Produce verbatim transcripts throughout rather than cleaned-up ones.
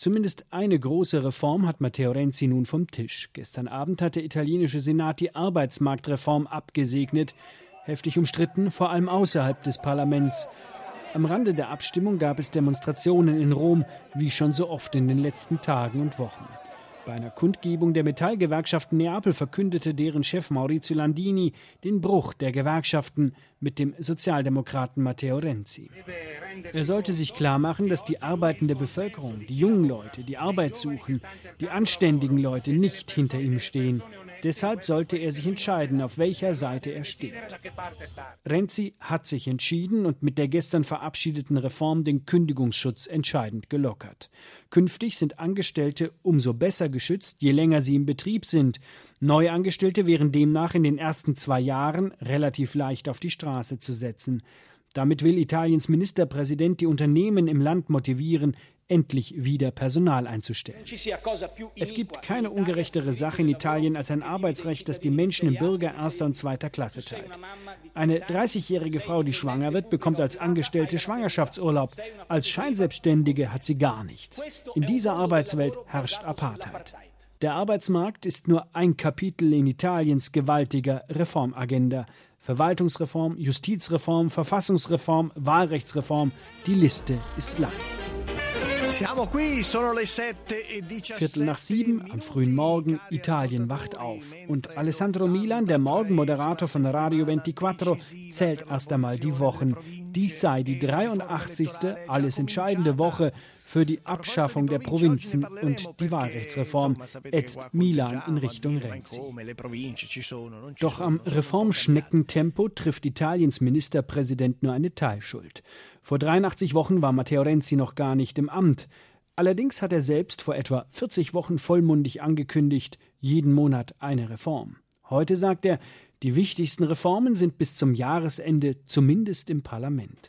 Zumindest eine große Reform hat Matteo Renzi nun vom Tisch. Gestern Abend hat der italienische Senat die Arbeitsmarktreform abgesegnet. Heftig umstritten, vor allem außerhalb des Parlaments. Am Rande der Abstimmung gab es Demonstrationen in Rom, wie schon so oft in den letzten Tagen und Wochen. Bei einer Kundgebung der Metallgewerkschaften Neapel verkündete deren Chef Maurizio Landini den Bruch der Gewerkschaften mit dem Sozialdemokraten Matteo Renzi. Er sollte sich klarmachen, dass die arbeitende Bevölkerung, die jungen Leute, die Arbeit suchen, die anständigen Leute nicht hinter ihm stehen. Deshalb sollte er sich entscheiden, auf welcher Seite er steht. Renzi hat sich entschieden und mit der gestern verabschiedeten Reform den Kündigungsschutz entscheidend gelockert. Künftig sind Angestellte umso besser geschützt, je länger sie im Betrieb sind. Neuangestellte wären demnach in den ersten zwei Jahren relativ leicht auf die Straße zu setzen. Damit will Italiens Ministerpräsident die Unternehmen im Land motivieren, endlich wieder Personal einzustellen. Es gibt keine ungerechtere Sache in Italien als ein Arbeitsrecht, das die Menschen in Bürger erster und zweiter Klasse teilt. Eine dreißigjährige Frau, die schwanger wird, bekommt als Angestellte Schwangerschaftsurlaub. Als Scheinselbstständige hat sie gar nichts. In dieser Arbeitswelt herrscht Apartheid. Der Arbeitsmarkt ist nur ein Kapitel in Italiens gewaltiger Reformagenda. Verwaltungsreform, Justizreform, Verfassungsreform, Wahlrechtsreform. Die Liste ist lang. Viertel nach sieben am frühen Morgen, Italien wacht auf. Und Alessandro Milan, der Morgenmoderator von Radio ventiquattro, zählt erst einmal die Wochen. Dies sei die dreiundachtzigste alles entscheidende Woche für die Abschaffung der Provinzen und die Wahlrechtsreform, ätzt Milan in Richtung Renzi. Doch am Reformschneckentempo trifft Italiens Ministerpräsident nur eine Teilschuld. Vor dreiundachtzig Wochen war Matteo Renzi noch gar nicht im Amt. Allerdings hat er selbst vor etwa vierzig Wochen vollmundig angekündigt, jeden Monat eine Reform. Heute sagt er, die wichtigsten Reformen sind bis zum Jahresende zumindest im Parlament.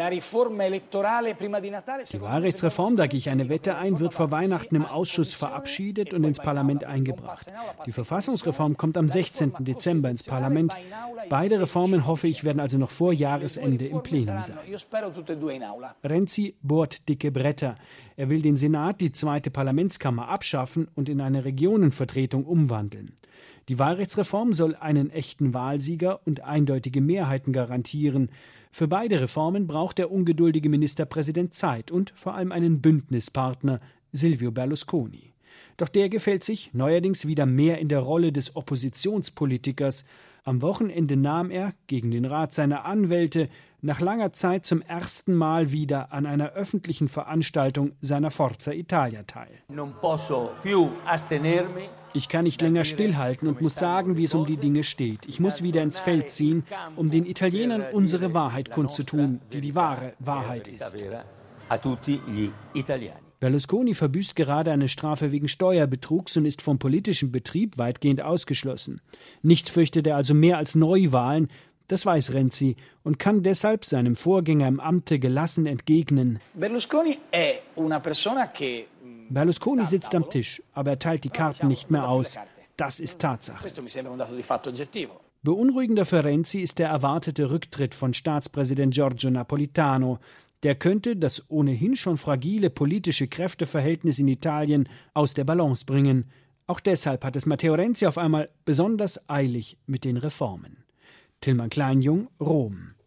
Die Wahlrechtsreform, da gehe ich eine Wette ein, wird vor Weihnachten im Ausschuss verabschiedet und ins Parlament eingebracht. Die Verfassungsreform kommt am sechzehnten Dezember ins Parlament. Beide Reformen, hoffe ich, werden also noch vor Jahresende im Plenum sein. Renzi bohrt dicke Bretter. Er will den Senat, die zweite Parlamentskammer, abschaffen und in eine Regionenvertretung umwandeln. Die Wahlrechtsreform soll einen echten Wahlsieger und eindeutige Mehrheiten garantieren. Für beide Reformen braucht der ungeduldige Ministerpräsident Zeit und vor allem einen Bündnispartner, Silvio Berlusconi. Doch der gefällt sich neuerdings wieder mehr in der Rolle des Oppositionspolitikers. Am Wochenende nahm er, gegen den Rat seiner Anwälte, nach langer Zeit zum ersten Mal wieder an einer öffentlichen Veranstaltung seiner Forza Italia teil. Ich kann nicht länger stillhalten und muss sagen, wie es um die Dinge steht. Ich muss wieder ins Feld ziehen, um den Italienern unsere Wahrheit kundzutun, die die wahre Wahrheit ist. Berlusconi verbüßt gerade eine Strafe wegen Steuerbetrugs und ist vom politischen Betrieb weitgehend ausgeschlossen. Nichts fürchtet er also mehr als Neuwahlen, das weiß Renzi und kann deshalb seinem Vorgänger im Amte gelassen entgegnen. Berlusconi è una persona che Berlusconi sitzt am Tisch, aber er teilt die Karten nicht mehr aus. Das ist Tatsache. Beunruhigender für Renzi ist der erwartete Rücktritt von Staatspräsident Giorgio Napolitano. Der könnte das ohnehin schon fragile politische Kräfteverhältnis in Italien aus der Balance bringen. Auch deshalb hat es Matteo Renzi auf einmal besonders eilig mit den Reformen. Tilman Kleinjung, Rom.